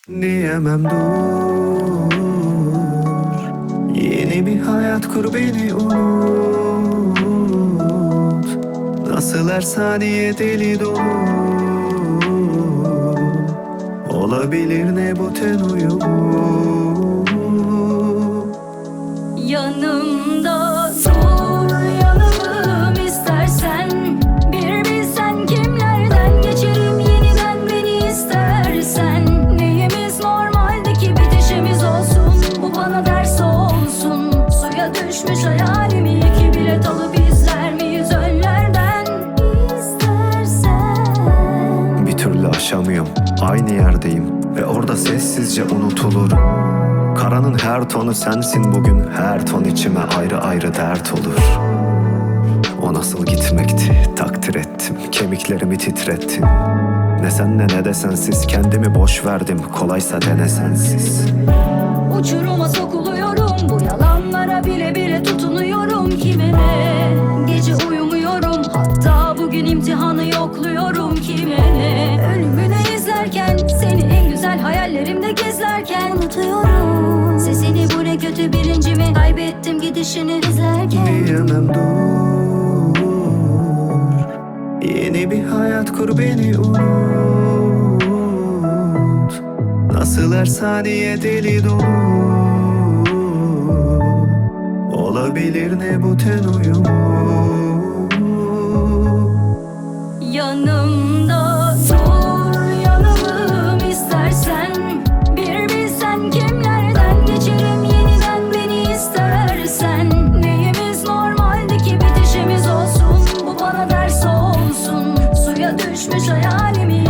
Diyemem dur, yeni bir hayat kur, beni unut. Nasıl her saniye deli dolu, olabilir ne bu ten uyumu. Yanımda dur, yanımım istersen. Bir bilsen kimlerden geçerim yeniden beni istersen. Neyimiz normaldeki bitişimiz olsun, bu bana ders olsun. Suya düşmüş hayalimi iki bilet alıp izler miyiz önlerden? İstersen. Bir türlü aşamıyorum, aynı yerdeyim ve orada sessizce unutulurum. Karanın her tonu sensin bugün, her ton içime ayrı ayrı dert olur. O nasıl gitmekti, takdir ettim, kemiklerimi titrettin. Ne senle ne de sensiz, kendimi boş verdim, kolaysa dene sensiz. Uçuruma sokuluyorum, bu yalanlara bile bile tutunuyorum. Kime ne, gece uyumuyorum, hatta bugün imtihanı yokluyorum. Kime ne, ölümünü izlerken, seni en güzel hayallerimde gezlerken unutuyorum. Sesini bu ne kötü birincimi, kaybettim gidişini izlerken. Diyemem dur, yeni bir hayat kur, beni unut. Nasıl her saniye deli dolu, olabilir ne bu ten uyumu. Yanımda dur, yanımım istersen. Bir bilsen kimlerden geçerim yeniden beni istersen. Neyimiz normaldeki bitişimiz olsun, bu bana ders olsun. Suya düşmüş hayalimi